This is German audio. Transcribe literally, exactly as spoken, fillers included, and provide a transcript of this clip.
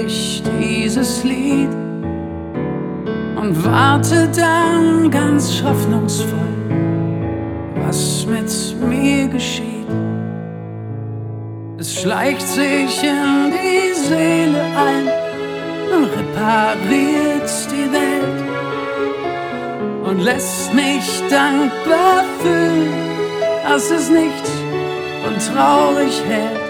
ich dieses Lied und warte dann ganz hoffnungsvoll, was mit mir geschieht. Es schleicht sich in die Seele ein und repariert die Welt und lässt mich dankbar fühlen, dass es nichts und traurig hält.